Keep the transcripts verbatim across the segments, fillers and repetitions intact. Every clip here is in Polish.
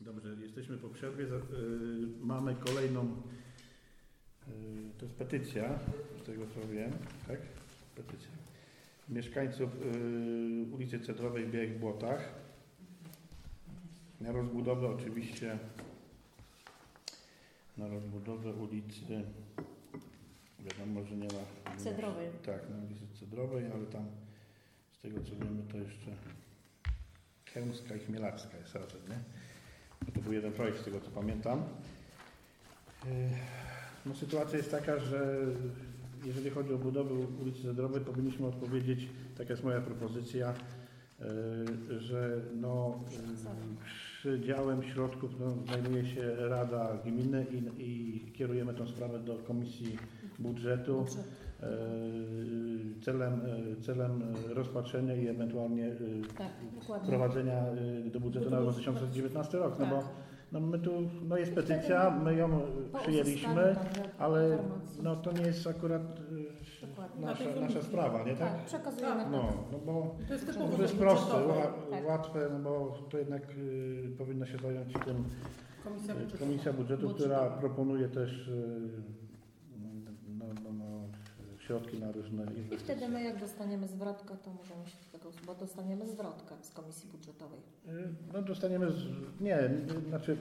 Dobrze, jesteśmy po przerwie. Mamy kolejną, to jest petycja, z tego co wiem, tak? Petycja. Mieszkańców ulicy Cedrowej w Białych Błotach na rozbudowę oczywiście, na rozbudowę ulicy, wiadomo, że nie ma... Cedrowej. Tak, na ulicy Cedrowej, ale tam z tego co wiemy to jeszcze Chełmska i Chmielacka jest razem, nie? To był jeden projekt, z tego co pamiętam. No, sytuacja jest taka, że jeżeli chodzi o budowę ulicy Cedrowej, powinniśmy odpowiedzieć, taka jest moja propozycja, że no, przydziałem środków no, zajmuje się Rada Gminy i, i kierujemy tę sprawę do Komisji Budżetu celem, celem rozpatrzenia i ewentualnie tak, wprowadzenia do budżetu na dwa tysiące dziewiętnasty rok. No bo no my tu, no jest petycja, my ją przyjęliśmy, ale no to nie jest akurat nasza, nasza sprawa, nie tak? Tak, przekazujemy. No, no bo to jest, to jest proste, łatwe, no bo to jednak y, powinna się zająć tym Komisja Budżetu, Komisja Budżetu Budżet. która proponuje też y, no, no, no, środki na różne inwestycje. I wtedy my jak dostaniemy zwrotkę, to możemy się tego, bo dostaniemy zwrotkę z Komisji Budżetowej. No dostaniemy, z, nie, znaczy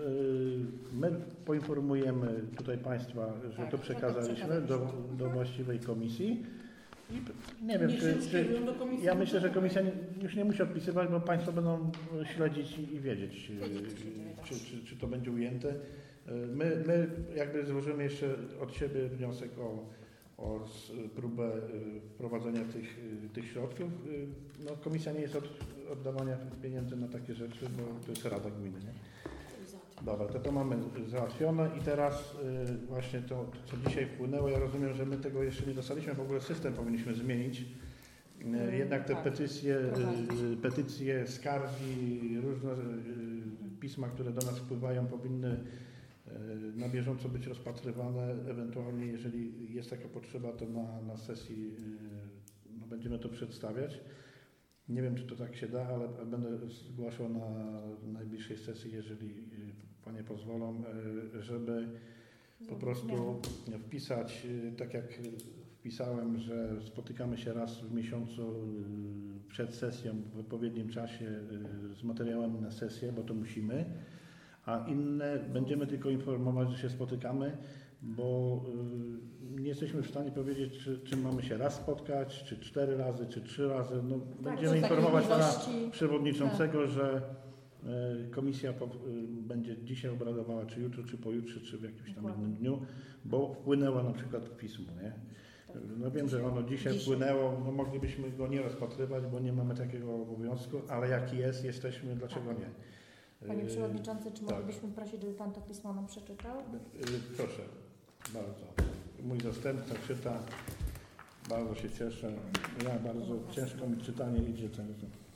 my poinformujemy tutaj Państwa, że tak, to przekazaliśmy do, do właściwej komisji i nie wiem, czy, czy ja myślę, że komisja nie, już nie musi odpisywać, bo Państwo będą śledzić i wiedzieć, czy, czy, czy to będzie ujęte. My, my jakby złożymy jeszcze od siebie wniosek o o próbę wprowadzenia tych, tych środków. No, komisja nie jest od oddawania pieniędzy na takie rzeczy, bo to jest Rada Gminy. Nie? Dobra, to to mamy załatwione i teraz właśnie to, co dzisiaj wpłynęło, ja rozumiem, że my tego jeszcze nie dostaliśmy, w ogóle system powinniśmy zmienić. Jednak te petycje, petycje, skargi, różne pisma, które do nas wpływają, powinny na bieżąco być rozpatrywane, ewentualnie jeżeli jest taka potrzeba, to na, na sesji no, będziemy to przedstawiać. Nie wiem, czy to tak się da, ale będę zgłaszał na najbliższej sesji, jeżeli Panie pozwolą, żeby po prostu wpisać, tak jak wpisałem, że spotykamy się raz w miesiącu przed sesją w odpowiednim czasie z materiałem na sesję, bo to musimy. A inne będziemy tylko informować, że się spotykamy, bo y, nie jesteśmy w stanie powiedzieć, czy, czy mamy się raz spotkać, czy cztery razy, czy trzy razy. No, tak, będziemy informować pana przewodniczącego, tak. że y, komisja po, y, będzie dzisiaj obradowała, czy jutro, czy pojutrze, czy w jakimś tam innym dniu, bo wpłynęło na przykład pismo, nie? No wiem, że ono dzisiaj, dzisiaj wpłynęło, no moglibyśmy go nie rozpatrywać, bo nie mamy takiego obowiązku, ale jaki jest, jesteśmy, dlaczego tak. nie? Panie Przewodniczący, czy tak. moglibyśmy prosić, żeby Pan to pismo nam przeczytał? Proszę, bardzo. Mój zastępca czyta, bardzo się cieszę. Ja bardzo no, ciężko mi czytanie idzie. Ten.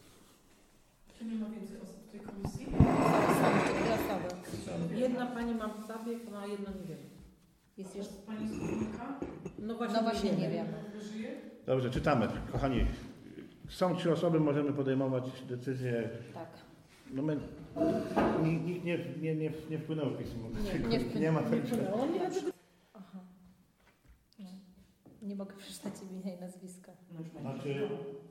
Czy nie ma więcej osób w tej komisji? Dwie osoby. Jedna Pani ma zabieg, a jedna nie wiem. Jest jeszcze Pani skórnika? No właśnie, no właśnie nie wiem. Dobrze, czytamy. Kochani, są trzy osoby, możemy podejmować decyzje. Tak. No my, nikt nie, nie, nie, nie wpłynęło pismo. Nie, nie, nie ma tak. Aha. No. Nie mogę przeczytać imienia i nazwiska. Znaczy,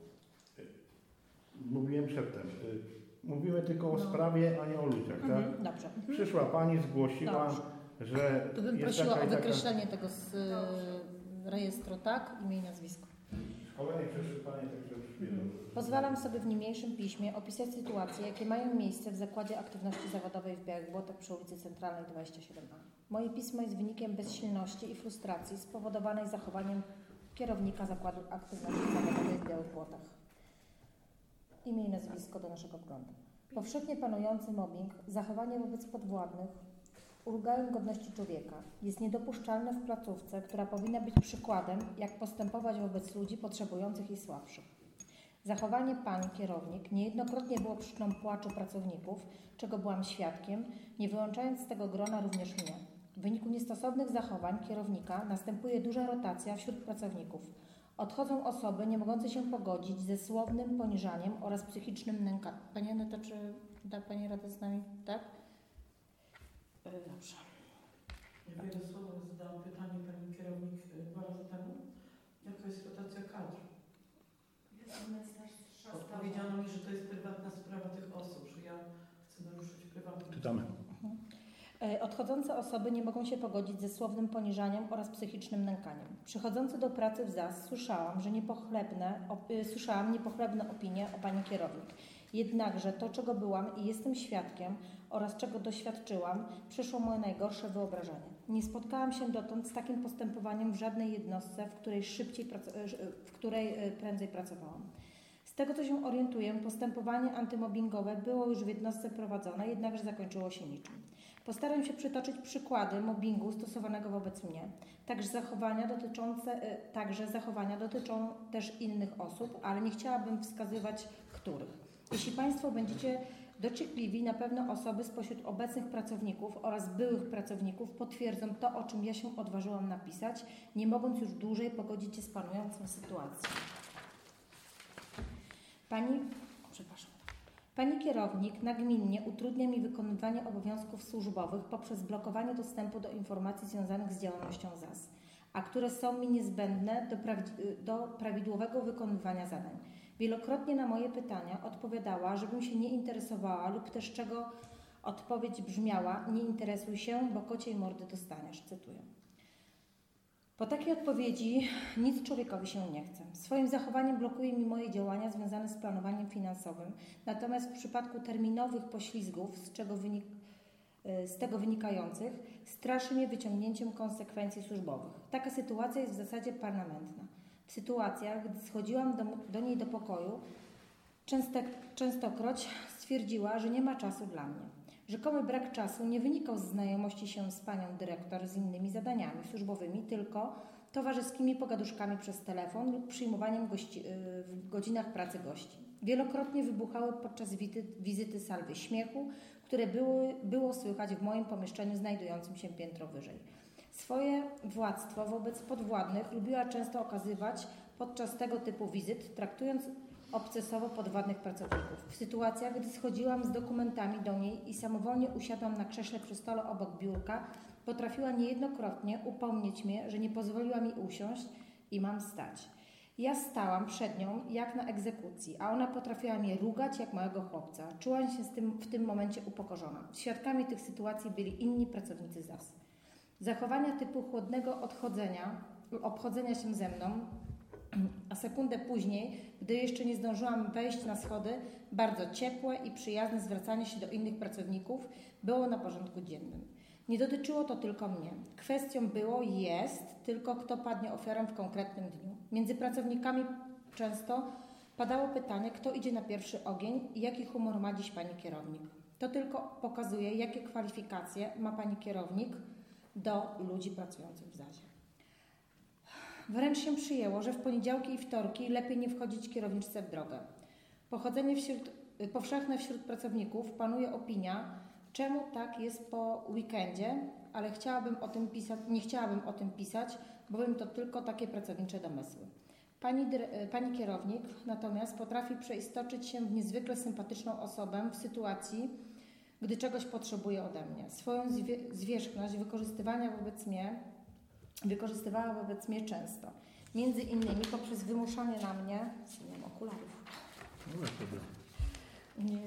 mówiłem przedtem. Mówimy tylko o no. sprawie, a nie o ludziach, mhm, tak? Dobrze. Przyszła Pani, zgłosiła, dobrze. że to bym jest prosiła taka o wykreślenie taka... tego z dobrze. rejestru, tak? Imię i nazwisko. Szkolenie przeczytanie, także już mhm. Pozwalam sobie w niniejszym piśmie opisać sytuacje, jakie mają miejsce w Zakładzie Aktywności Zawodowej w Białych Błotach przy ulicy Centralnej dwadzieścia siedem A. Moje pismo jest wynikiem bezsilności i frustracji spowodowanej zachowaniem kierownika Zakładu Aktywności Zawodowej w Białych Błotach. Imię i nazwisko do naszego wglądu. Powszechnie panujący mobbing, zachowanie wobec podwładnych, ulgają godności człowieka. Jest niedopuszczalne w placówce, która powinna być przykładem, jak postępować wobec ludzi potrzebujących i słabszych. Zachowanie pani kierownik niejednokrotnie było przyczyną płaczu pracowników, czego byłam świadkiem, nie wyłączając z tego grona również mnie. W wyniku niestosownych zachowań kierownika następuje duża rotacja wśród pracowników. Odchodzą osoby nie mogące się pogodzić ze słownym poniżaniem oraz psychicznym nękaniem. Pani Aneta, czy da Pani radę z nami? Tak? Dobrze. Ja wiele słowach zadałam pytanie pani kierownik y, dwa lata temu. Jaka jest rotacja kadr? Powiedziano mi, że to jest prywatna sprawa tych osób, że ja chcę naruszyć prywatność. Czytamy. Odchodzące osoby nie mogą się pogodzić ze słownym poniżaniem oraz psychicznym nękaniem. Przychodzący do pracy w Z A S słyszałam, że niepochlebne, op, y, słyszałam niepochlebne opinie o pani kierownik. Jednakże to, czego byłam i jestem świadkiem oraz czego doświadczyłam, przeszło moje najgorsze wyobrażenie. Nie spotkałam się dotąd z takim postępowaniem w żadnej jednostce, w której, szybciej, w której prędzej pracowałam. Z tego, co się orientuję, postępowanie antymobbingowe było już w jednostce prowadzone, jednakże zakończyło się niczym. Postaram się przytoczyć przykłady mobbingu stosowanego wobec mnie. Także zachowania dotyczące, także zachowania dotyczą też innych osób, ale nie chciałabym wskazywać których. Jeśli Państwo będziecie dociekliwi, na pewno osoby spośród obecnych pracowników oraz byłych pracowników potwierdzą to, o czym ja się odważyłam napisać, nie mogąc już dłużej pogodzić się z panującą sytuacją. Pani, przepraszam. Pani kierownik nagminnie utrudnia mi wykonywanie obowiązków służbowych poprzez blokowanie dostępu do informacji związanych z działalnością Z A S, a które są mi niezbędne do, prawi- do prawidłowego wykonywania zadań. Wielokrotnie na moje pytania odpowiadała, żebym się nie interesowała lub też czego odpowiedź brzmiała: nie interesuj się, bo kociej mordy dostaniesz, cytuję. Po takiej odpowiedzi nic człowiekowi się nie chce. Swoim zachowaniem blokuje mi moje działania związane z planowaniem finansowym, natomiast w przypadku terminowych poślizgów, z, czego wynik, z tego wynikających, straszy mnie wyciągnięciem konsekwencji służbowych. Taka sytuacja jest w zasadzie permanentna. W sytuacjach, gdy schodziłam do, do niej do pokoju, często, częstokroć stwierdziła, że nie ma czasu dla mnie. Rzekomy brak czasu nie wynikał z znajomości się z panią dyrektor z innymi zadaniami służbowymi, tylko towarzyskimi pogaduszkami przez telefon lub przyjmowaniem gości, w godzinach pracy gości. Wielokrotnie wybuchały podczas wizyty, wizyty salwy śmiechu, które były, było słychać w moim pomieszczeniu znajdującym się piętro wyżej. Swoje władztwo wobec podwładnych lubiła często okazywać podczas tego typu wizyt, traktując obcesowo podwładnych pracowników. W sytuacjach, gdy schodziłam z dokumentami do niej i samowolnie usiadłam na krześle przy stole obok biurka, potrafiła niejednokrotnie upomnieć mnie, że nie pozwoliła mi usiąść i mam stać. Ja stałam przed nią jak na egzekucji, a ona potrafiła mnie rugać jak małego chłopca. Czułam się z tym, w tym momencie upokorzona. Świadkami tych sytuacji byli inni pracownicy Z A S. Zachowania typu chłodnego odchodzenia, obchodzenia się ze mną, a sekundę później, gdy jeszcze nie zdążyłam wejść na schody, bardzo ciepłe i przyjazne zwracanie się do innych pracowników było na porządku dziennym. Nie dotyczyło to tylko mnie. Kwestią było i jest tylko, kto padnie ofiarą w konkretnym dniu. Między pracownikami często padało pytanie, kto idzie na pierwszy ogień i jaki humor ma dziś pani kierownik. To tylko pokazuje, jakie kwalifikacje ma pani kierownik do ludzi pracujących w Z A S-ie. Wręcz się przyjęło, że w poniedziałki i wtorki lepiej nie wchodzić kierowniczce w drogę. Pochodzenie wśród, powszechne wśród pracowników panuje opinia, czemu tak jest po weekendzie, ale chciałabym o tym pisać, nie chciałabym o tym pisać, bowiem to tylko takie pracownicze domysły. Pani, pani kierownik natomiast potrafi przeistoczyć się w niezwykle sympatyczną osobę w sytuacji, gdy czegoś potrzebuje ode mnie. Swoją zwie, zwierzchność wykorzystywania wobec mnie wykorzystywała wobec mnie często. Między innymi poprzez wymuszanie na mnie... Nie mam okularów. No sobie. Nie.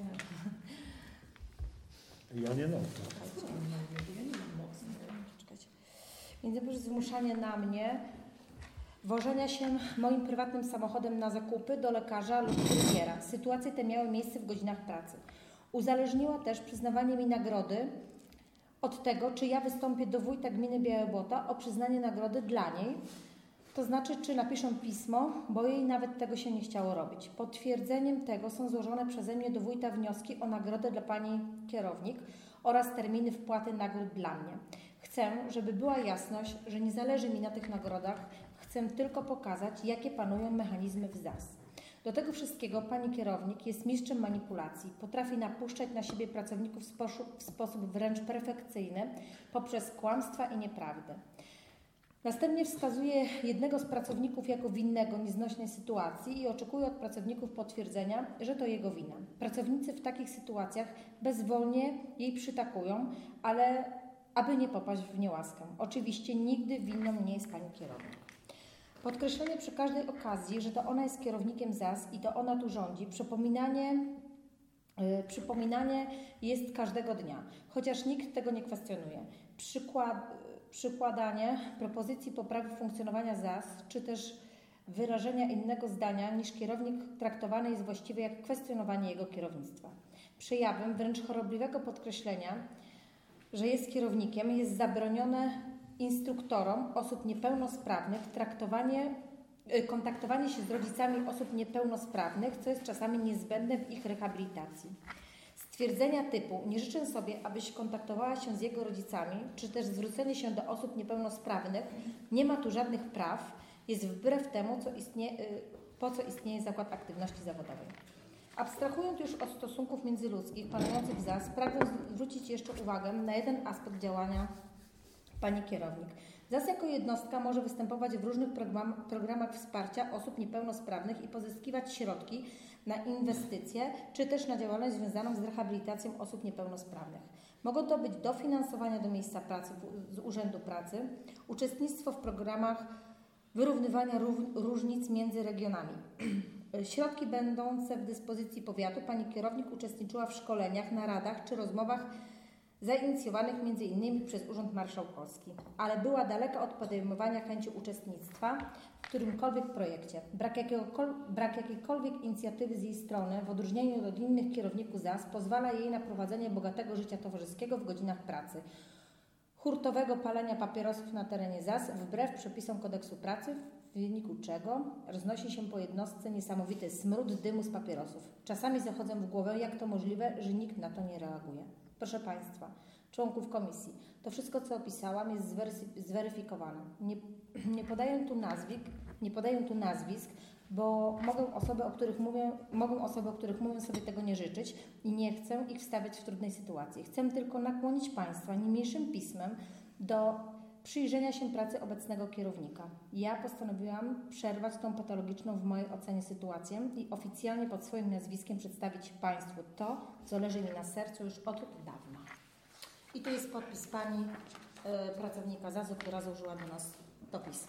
Ja nie no. Ja nie mam mocno. Czekajcie. Między innymi poprzez wymuszanie na mnie wożenia się moim prywatnym samochodem na zakupy do lekarza lub kuriera. Sytuacje te miały miejsce w godzinach pracy. Uzależniła też przyznawanie mi nagrody od tego, czy ja wystąpię do wójta gminy Białe Błota o przyznanie nagrody dla niej, to znaczy, czy napiszę pismo, bo jej nawet tego się nie chciało robić. Potwierdzeniem tego są złożone przeze mnie do wójta wnioski o nagrodę dla pani kierownik oraz terminy wpłaty nagród dla mnie. Chcę, żeby była jasność, że nie zależy mi na tych nagrodach, chcę tylko pokazać, jakie panują mechanizmy w Z A S. Do tego wszystkiego pani kierownik jest mistrzem manipulacji. Potrafi napuszczać na siebie pracowników w sposób, w sposób wręcz perfekcyjny poprzez kłamstwa i nieprawdę. Następnie wskazuje jednego z pracowników jako winnego nieznośnej sytuacji i oczekuje od pracowników potwierdzenia, że to jego wina. Pracownicy w takich sytuacjach bezwolnie jej przytakują, ale aby nie popaść w niełaskę. Oczywiście nigdy winną nie jest pani kierownik. Podkreślenie przy każdej okazji, że to ona jest kierownikiem Z A S i to ona tu rządzi, przypominanie, yy, przypominanie jest każdego dnia, chociaż nikt tego nie kwestionuje. Przykład, przykładanie propozycji poprawy funkcjonowania Z A S, czy też wyrażenia innego zdania niż kierownik traktowany jest właściwie jak kwestionowanie jego kierownictwa. Przejawem wręcz chorobliwego podkreślenia, że jest kierownikiem, jest zabronione instruktorom osób niepełnosprawnych traktowanie, kontaktowanie się z rodzicami osób niepełnosprawnych, co jest czasami niezbędne w ich rehabilitacji. Stwierdzenia typu nie życzę sobie, abyś kontaktowała się z jego rodzicami, czy też zwrócenie się do osób niepełnosprawnych, nie ma tu żadnych praw, jest wbrew temu, co istnieje, po co istnieje Zakład Aktywności Zawodowej. Abstrahując już od stosunków międzyludzkich panujących w Z A S, pragnę zwrócić jeszcze uwagę na jeden aspekt działania pani kierownik. Z A S jako jednostka może występować w różnych program, programach wsparcia osób niepełnosprawnych i pozyskiwać środki na inwestycje, czy też na działalność związaną z rehabilitacją osób niepełnosprawnych. Mogą to być dofinansowania do miejsca pracy z Urzędu Pracy, uczestnictwo w programach wyrównywania różnic między regionami. Środki będące w dyspozycji powiatu pani kierownik uczestniczyła w szkoleniach, naradach czy rozmowach zainicjowanych między innymi przez Urząd Marszałkowski, ale była daleka od podejmowania chęci uczestnictwa w którymkolwiek projekcie. Brak, brak jakiejkolwiek inicjatywy z jej strony, w odróżnieniu od innych kierowników Z A S, pozwala jej na prowadzenie bogatego życia towarzyskiego w godzinach pracy, hurtowego palenia papierosów na terenie Z A S wbrew przepisom kodeksu pracy, w wyniku czego roznosi się po jednostce niesamowity smród dymu z papierosów. Czasami zachodzę w głowę, jak to możliwe, że nikt na to nie reaguje. Proszę Państwa, członków komisji, to wszystko, co opisałam, jest zweryfikowane. Nie, nie podaję tu nazwisk, nie podaję tu nazwisk, bo mogą osoby, o których mówię, mogą osoby, o których mówię, sobie tego nie życzyć i nie chcę ich wstawiać w trudnej sytuacji. Chcę tylko nakłonić Państwa niniejszym pismem do przyjrzenia się pracy obecnego kierownika. Ja postanowiłam przerwać tą patologiczną w mojej ocenie sytuację i oficjalnie pod swoim nazwiskiem przedstawić Państwu to, co leży mi na sercu już od dawna. I tu jest podpis Pani y, pracownika Z A S-u, która złożyła do nas to pismo.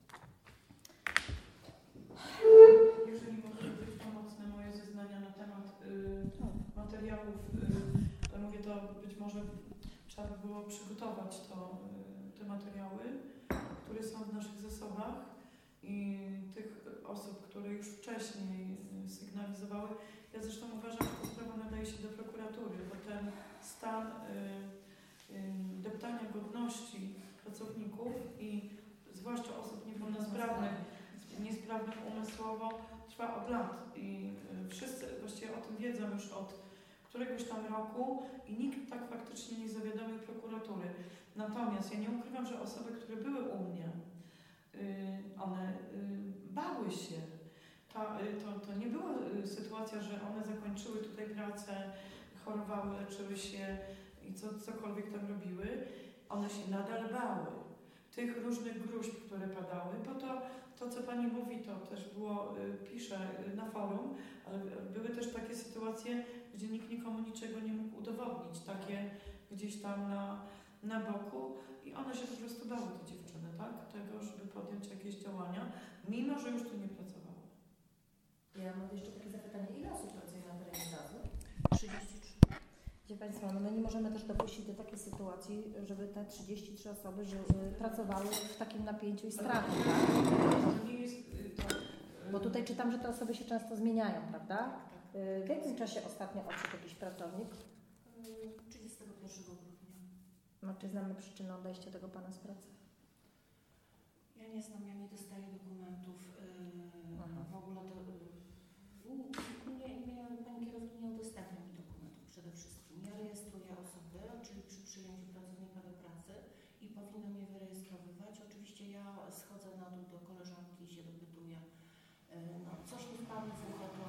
Jeżeli mogą być pomocne moje zeznania na temat y, materiałów, y, to mówię, to być może trzeba by było przygotować to, y, te materiały, które są w naszych zasobach i tych osób, które już wcześniej y, sygnalizowały. Ja zresztą uważam, że ta sprawa nadaje się do prokuratury, bo ten stan y, y, deptania godności pracowników i zwłaszcza osób niepełnosprawnych, niesprawnych umysłowo trwa od lat i wszyscy właściwie o tym wiedzą już od któregoś tam roku i nikt tak faktycznie nie zawiadomił prokuratury. Natomiast ja nie ukrywam, że osoby, które były u mnie, one bały się. Ta, to, to nie była sytuacja, że one zakończyły tutaj pracę, chorowały, leczyły się i co, cokolwiek tam robiły. One się nadal bały tych różnych gruźb, które padały, bo to, to co Pani mówi, to też było, pisze na forum, ale były też takie sytuacje, gdzie nikt nikomu niczego nie mógł udowodnić, takie gdzieś tam na, na boku i one się po prostu bały, te dziewczyny, tak? Tego, żeby podjąć jakieś działania, mimo że już tu nie pracowały. Ja mam jeszcze takie zapytanie, ile osób pracuje na terenie Z A S-u? trzydzieści trzy. Wiecie Państwo, no my nie możemy też dopuścić do takiej sytuacji, żeby te trzydzieści trzy osoby żyły, pracowały w takim napięciu i strachu, tak? To nie jest, to, Bo tutaj czytam, że te osoby się często zmieniają, prawda? W jakim czasie ostatnio odszedł jakiś pracownik? trzydziestego pierwszego grudnia. No, czy znamy przyczynę odejścia tego Pana z pracy? Ja nie znam, ja nie dostaję dokumentów. Yy, w ogóle to yy, nie, nie, Pani kierownik nie udostępnia mi dokumentów przede wszystkim. Ja rejestruję osoby, czyli przy przyjęciu pracownika do pracy i powinno mnie wyrejestrowywać. Oczywiście ja schodzę na dół do koleżanki i się dopytuję. Yy, no, coś mi wpadnie w ucho, to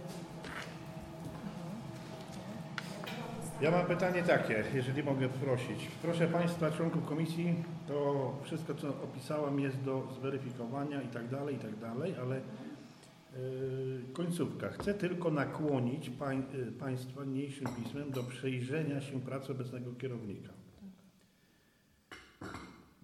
Ja mam pytanie takie, jeżeli mogę prosić. Proszę Państwa, członków komisji, to wszystko, co opisałem, jest do zweryfikowania i tak dalej, i tak dalej, ale yy, końcówka. Chcę tylko nakłonić pań, yy, Państwa niniejszym pismem do przejrzenia się pracy obecnego kierownika.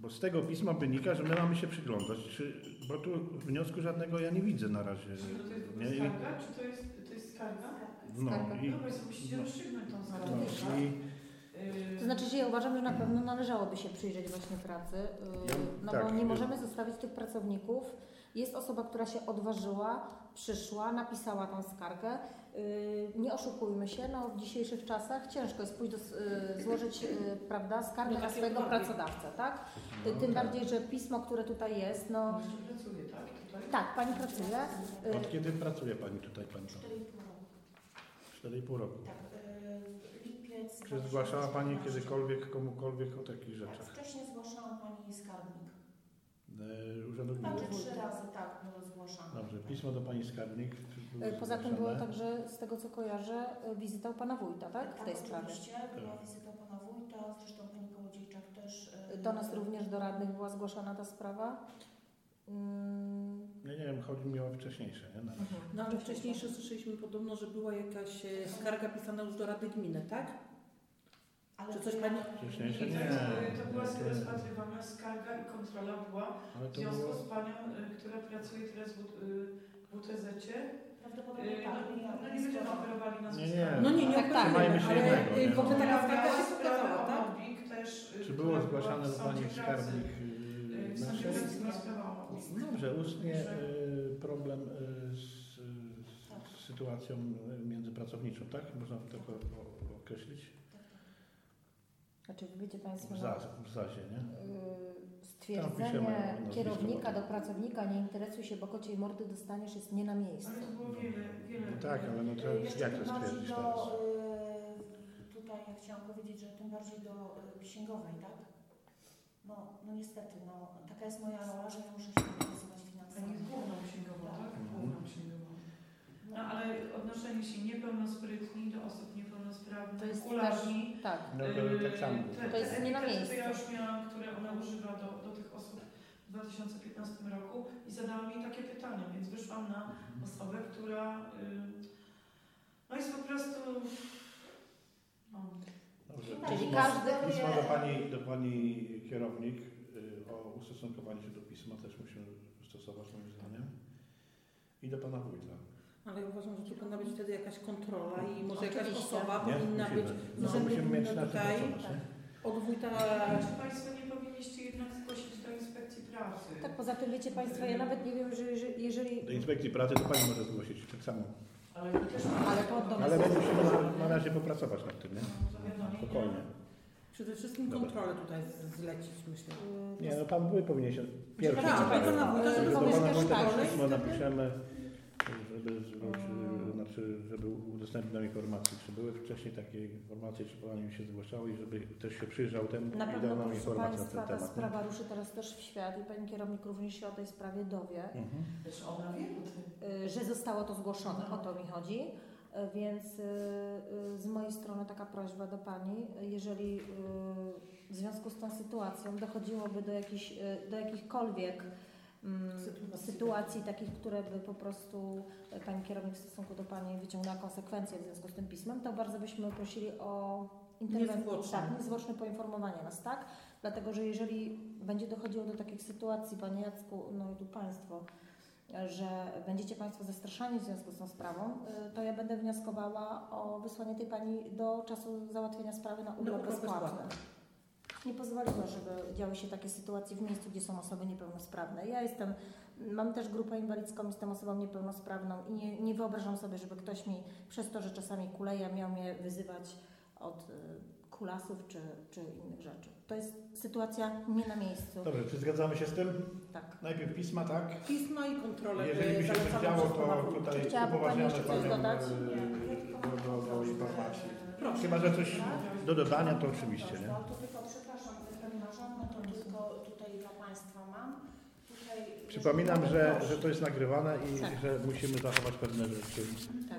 Bo z tego pisma wynika, że my mamy się przyglądać, czy, bo tu wniosku żadnego ja nie widzę na razie. Czy to jest Nie? skarga, czy to jest, to jest skarga? No, Skarga. i, No Państwo musicie no, rozstrzygnąć tą skargę. no, i Yy, To znaczy, że ja uważam, że na pewno należałoby się przyjrzeć właśnie pracy, yy, Ja- no tak, bo nie yy. możemy zostawić tych pracowników. Jest osoba, która się odważyła, przyszła, napisała tą skargę. Yy, Nie oszukujmy się, no w dzisiejszych czasach ciężko jest pójść do, yy, złożyć yy, prawda, skargę na swojego pracodawcę, tak? Yy, no, Tym tak. bardziej, że pismo, które tutaj jest, no Jeszcze pracuje, tak? Tutaj? tak, Pani pracuje. Yy, Od kiedy pracuje Pani tutaj, Pani? cztery i pół roku. cztery i pół roku. Tak, y, lipiec. Czy zgłaszała Pani dwa tysiące kiedykolwiek komukolwiek o takich czternaście. rzeczach? Wcześniej zgłaszałam Pani skarbnik. E, Urzędu Chyba Gminy. czy trzy razy tak było zgłaszane. Dobrze, pismo do Pani skarbnik. czy było yy, Poza tym było zgłaszane? także, z tego co kojarzę, yy, wizyta u Pana Wójta, tak? W tej sprawie. Oczywiście, była wizyta Pana Wójta, zresztą Pani Kołodziejczak też. y, Do nas również, do radnych była zgłaszana ta sprawa. Mm, Ja nie wiem, chodzi mi o wcześniejsze, nie? Na razie. No ale wcześniejsze słyszeliśmy podobno, że była jakaś e, skarga pisana już do Rady Gminy, tak? Ale Czy to coś ja- Pani... Wcześniejsze I nie. tak, to była z to- rozpatrywana skarga i kontrola była Ale w to związku było... z Panią, y, która pracuje teraz w, y, w U T Z-cie. Prawdopodobnie Y, tak. No, ja no nie będziemy operowali Nie, nazwiskami. nie. No nie, nie Tak, tak. operujemy, Trzymajmy się ale jednego, e, nie? w ogóle taka Miała skarga się sprawę pokazała, o tak? mobbing też, y, Czy która było była zgłaszane w do sądzie Pani pracy. skarbnik Y, y, W sądzie naszej? pracy była sprawa o mobbing. Dobrze, ustnie Że- y, problem y, z, z sytuacją y, międzypracowniczą, tak? Można tak o, o, określić? Znaczy, wiecie Państwo, W, no, za, w zazie, nie? yy, piszemy stwierdzenie nazwisko kierownika potem. do pracownika, nie interesuj się, bo kociej mordy dostaniesz, jest nie na miejscu. Ale to było wiele, wiele. No tak, ale no to Y, jeszcze jak to tym bardziej stwierdzić do, teraz? y, tutaj ja chciałam powiedzieć, że tym bardziej do y, księgowej, tak? No, no niestety, no, taka jest moja rola, że ja muszę się interesować Pani finansami. jest główną księgową, tak? Mhm. Główną księgową. No ale odnoszenie się niepełnosprytni do osób niepełnosprawnych, To jest ularni. Tak. No to tak samo. Te- To jest te nie na etykiety, miejscu. To ja już miałam, które ona używa do, do tych osób w dwa tysiące piętnastym roku i zadałam jej takie pytania, więc wyszłam na osobę, która y, no jest po prostu no, Dobrze. Czyli Pismo- każdy... Pismo do Pani, do pani kierownik y, o ustosunkowaniu się do pisma też musimy stosować moim zdaniem. I do Pana Wójta. Ale ja uważam, że tu powinna być wtedy jakaś kontrola i może jakaś Oczywiście. osoba Nie? powinna Musimy. być No, urzędu musimy mieć gminy na tym tutaj pracować, nie? od wójta. ale czy Państwo nie powinniście jednak zgłosić do inspekcji pracy? Tak, poza tym wiecie Państwo, ja nawet nie wiem, że jeżeli... jeżeli Do inspekcji pracy to Pani może zgłosić tak samo. Ale też ale to do Ale nas... my musimy na, na razie popracować nad tym, nie? zawiadomienie. Spokojnie. Przede wszystkim Dobra. kontrolę tutaj z- zlecić, myślę. Yy, Nie, no Pan Wójt powinien się pierwszy... Tak, do tak, Pana tak, Wójta, powiem też Wójta tak, pismo że- napiszemy, żeby, zwrócić, znaczy, żeby udostępnił nam informacje, czy były wcześniej takie informacje, czy Pani się zgłaszały i żeby też się przyjrzał temu Na i dał pewno, nam proszę informacje na Państwa, ten ta temat. sprawa ruszy teraz też w świat i Pani kierownik również się o tej sprawie dowie, Nie? Mhm. Czy ona wie o tym? yy, że zostało to zgłoszone, o to mi chodzi. Yy, Więc yy, yy, z mojej strony taka prośba do Pani, jeżeli yy, w związku z tą sytuacją dochodziłoby do, jakichś, yy, do jakichkolwiek mm, Sytuacji. sytuacji takich, które by po prostu e, Pani kierownik w stosunku do Pani wyciągnęła konsekwencje w związku z tym pismem, to bardzo byśmy prosili o interwencję, Niezwłoczne. tak, niezwłoczne poinformowanie nas, tak? Dlatego, że jeżeli będzie dochodziło do takich sytuacji, Panie Jacku, no i tu Państwo, e, że będziecie Państwo zastraszani w związku z tą sprawą, e, to ja będę wnioskowała o wysłanie tej Pani do czasu załatwienia sprawy na urlop urlop bezpłatny. bezpłatny. Nie pozwolimy, żeby działy się takie sytuacje w miejscu, gdzie są osoby niepełnosprawne. Ja jestem, mam też grupę inwalidzką, jestem osobą niepełnosprawną i nie, nie wyobrażam sobie, żeby ktoś mi przez to, że czasami kuleja, miał mnie wyzywać od y, kulasów czy, czy innych rzeczy. To jest sytuacja nie na miejscu. Dobrze, czy zgadzamy się z tym? Tak. Najpierw pisma, tak? Pisma i kontrolę. Jeżeli by się zalecane coś działo, przez pana to wójta. tutaj Czy chciałaby Pani upoważniamy jeszcze coś Panią dodać? e, do, do, do informacji. Proszę. Chyba, że coś do dodania, to oczywiście, nie? Prośba, to tylko, przepraszam, Pani Marzanno, to tylko tutaj dla Państwa mam. Tutaj, Przypominam, jeżeli że, mogę że to prosić. jest nagrywane i Tak. że musimy zachować pewne rzeczy. Tak.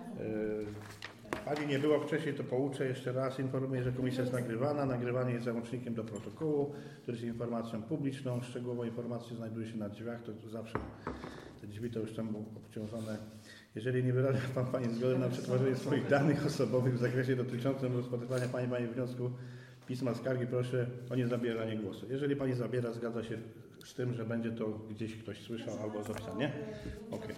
E, Pani nie było wcześniej, to pouczę jeszcze raz. Informuję, że komisja jest nagrywana. Nagrywanie jest załącznikiem do protokołu, który jest informacją publiczną. Szczegółowe informacje znajdują się na drzwiach. To zawsze te drzwi to już tam obciążone. Jeżeli nie wyraża Pan Pani zgody na przetworzenie swoich danych osobowych w zakresie dotyczącym rozpatrywania Pani Pani wniosku pisma skargi, proszę o niezabieranie głosu. Jeżeli Pani zabiera, zgadza się z tym, że będzie to gdzieś ktoś słyszał albo zapisał, nie? Okej.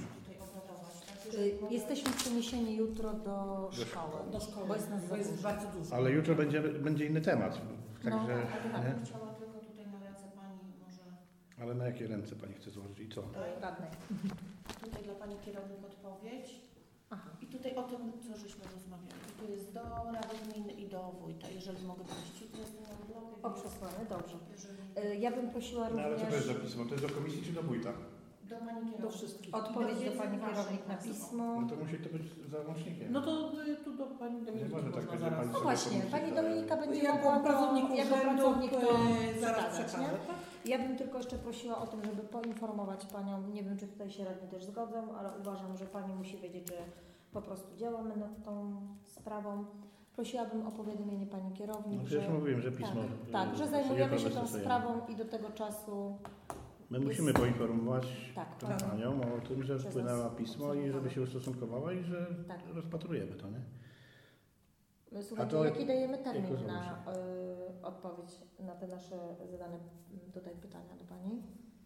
Y, Jesteśmy przeniesieni jutro do szkoły, Do szkoły, bo jest nas bo za jest dużo. bardzo dużo. Ale jutro będzie, będzie inny temat. No, Także, tak, nie? Chciała tylko tutaj na ręce Pani może Ale na jakie ręce Pani chce złożyć i co? Y, Radnej. tutaj dla Pani kierownik odpowiedź. Aha. I tutaj o tym, co żeśmy rozmawiali. I tu jest do Rady Gminy i do Wójta, jeżeli mogę prosić. Tu jest ten blok. O przesłanie, dobrze. Jeżeli... Y, Ja bym prosiła No ale co to jest również za pismo? To jest do komisji czy do wójta? Do Pani kierownik. Do wszystkich. odpowiedź do wiedzy Pani waszej kierownik na Państwo. pismo. No to musi to być załącznikiem. No to y, tu do Pani Dominiki może tak można być, że zaraz. pani No właśnie, Pani Dominika będzie Jako mogła to, pracownik jako urzędu pracownik to y, zaraz przekazać, przekażę, nie? tak? Ja bym tylko jeszcze prosiła o to, żeby poinformować Panią, nie wiem czy tutaj się radni też zgodzą, ale uważam, że Pani musi wiedzieć, że po prostu działamy nad tą sprawą. Prosiłabym o powiadomienie Pani kierownik, No przecież że, mówiłem, że pismo. tak, tak, y, że sobie zajmujemy się tą wystosujemy. sprawą i do tego czasu My musimy poinformować tak, tę tak. Panią o tym, że Przez wpłynęło nas pismo i żeby się ustosunkowała i że Tak. rozpatrujemy to, nie? Słuchajcie, to jaki dajemy jako termin załóżmy. na y, odpowiedź na te nasze zadane y, tutaj pytania do Pani?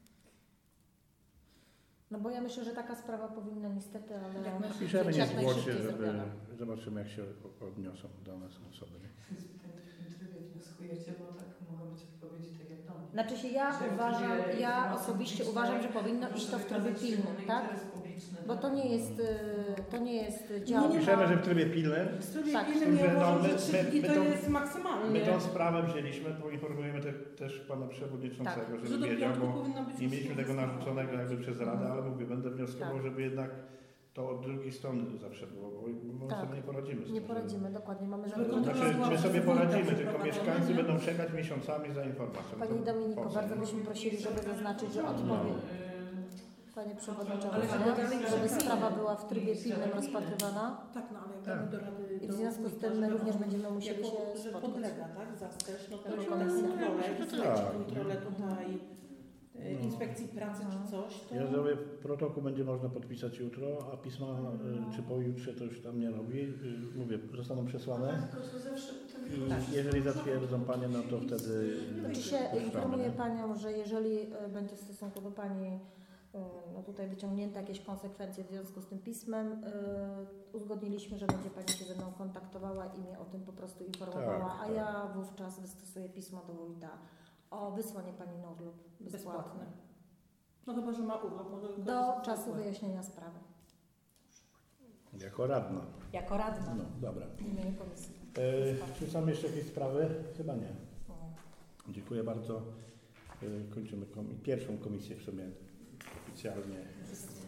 No bo ja myślę, że taka sprawa powinna niestety, ale Jak najszybciej. Piszemy być jak niezwłocznie, najszybciej żeby zrobiona. zobaczymy, jak się o- odniosą do nas osoby. Nie? W jakim trybie wnioskujecie, bo tak mogą być odpowiedzi tak jak do mnie. Znaczy się ja Że w uważam, trybie ja informacji osobiście publicznej uważam, że powinno iść to w trybie wykazać pilnym, szczególny tak? interes publiczny, Bo tak? to nie jest, y, to nie jest dział. Nie, nie Piszemy, że w trybie pilnym. W trybie Tak, pilnym że ja no, uważam, my- że trzy my- dni my to tą- jest maksymalnie. My tą sprawę wzięliśmy, poinformujemy te, też Pana Przewodniczącego, Tak, Że żeby do wiedział, piątku bo powinno być nie mieliśmy tego wszystko narzuconego jakby przez Radę, ale mówię, będę wnioskował, Tak. żeby jednak to od drugiej strony zawsze było, bo bo my Tak. sobie nie poradzimy z tym. Nie że- poradzimy, dokładnie, mamy Żeby za kontrola Znaczy, była my przez sobie wójta poradzimy, tylko przeprowadzona, mieszkańcy nie? będą czekać miesiącami za informacją. Pani To Dominiko, po co? bardzo byśmy prosili, żeby zaznaczyć, że odpowie Panie Przewodniczący, Ale żeby dalej żeby czekać. sprawa była w trybie pilnym rozpatrywana Tak, no ale jak Tak. damy do Rady i w do związku z wójta, tym my że również on będziemy musieli jako, się że spotkać. podlega, tak? Zastrzeż, no to Jako jako komisja. kontrolę, Tak. i zleci kontrolę tutaj y, No. inspekcji pracy czy coś, to... Ja zrobię, protokół będzie można podpisać jutro, a pisma y, czy pojutrze to już tam nie robi. Y, Mówię, zostaną przesłane Tylko to zawsze i tak. jeżeli zatwierdzą Panie, no to wtedy Znaczy się puszczamy, informuję nie? Panią, że jeżeli y, będzie w stosunku do Pani y, no tutaj wyciągnięte jakieś konsekwencje w związku z tym pismem, y, uzgodniliśmy, że będzie Pani się ze mną kontaktowała i mnie o tym po prostu informowała, Tak, a tak. ja wówczas wystosuję pismo do wójta o wysłanie Pani na urlop bezpłatny Bezpłatny. No chyba, że ma urlop. Może do korzystać z czasu urlopu. wyjaśnienia sprawy. Jako radna. Jako radna No, dobra. w imieniu komisji. E, czy są jeszcze jakieś sprawy? Chyba nie. Nie. Dziękuję bardzo. E, kończymy komi- pierwszą komisję w sumie oficjalnie